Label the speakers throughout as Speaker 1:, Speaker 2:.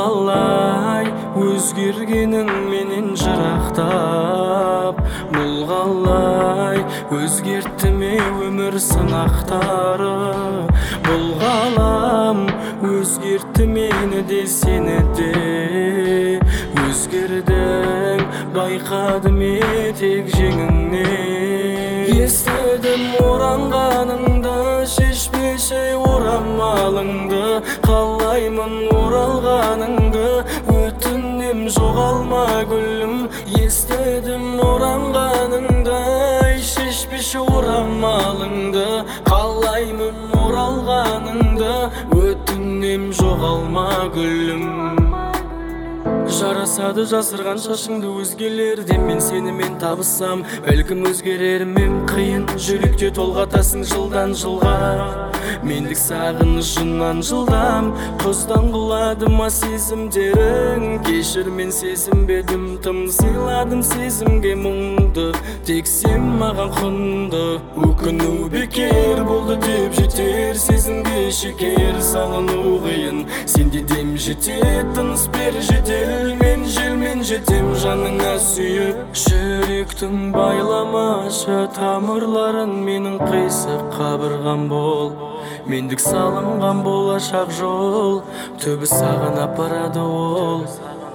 Speaker 1: қалай өзгергенің менен жырақтап, бұл қалай өзгертті ме өмір сынақтары, бұл ғалам өзгертті мені де сені де, өзгердің байқадым етек жеңіңнен. Естідім оранғаныңды, шешпеші орамалыңды, қалаймын оралғаныңды, өтінем жоғалма гүлім. Естідім оранғаныңды, шешпеші орамалыңды, қалаймын оралғаныңды, өтінем жоғалма гүлім. Жарасады жасырған шашыңды өзгелерден, мен сенімен табысам бәлкім өзгерермін. Қиын жүректе толғатасың жылдан жылға, мендік сағынышынан жылдам. Құздан құлады ма сезімдерің, кешір мен сезінбедім, тым сыйладым сезімге мұңды, тек сен маған құнды. Өкіну бекер болды деп жетер, сезімге шекер салыну қиын. Сенде дем жетеді, тыныс бер жедел, мен желмен жетем жаныңа сүйіп. Жүректің байламашы тамырларын, менің қисық қабырғам бол, мендік салынған болашақ жол, түбі саған апарады ол.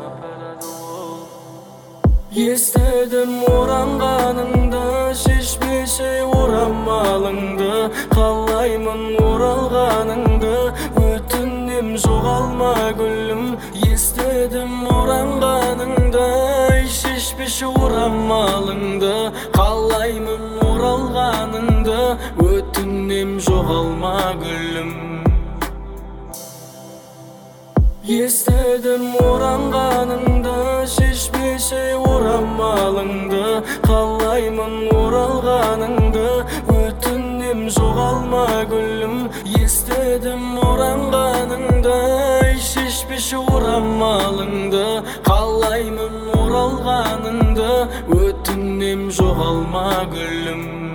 Speaker 1: Естідім оранғаныңды, шешпеші орамалыңды, қалаймын оралғаныңды, өтінем жоғалма гүлім. Естідім оранғаныңды, шешпеші орамалыңды, қалаймын оралғаныңды, өтінем жоғалма гүлім. Естідім оранғаныңды, шешпеші орамалыңды, қалаймын оралғаныңды, өтінем жоғалма гүлім. Естідім оранғаныңды, шешпеші орамалыңды, қалаймын оралғаныңды, өтінем жоғалма гүлім.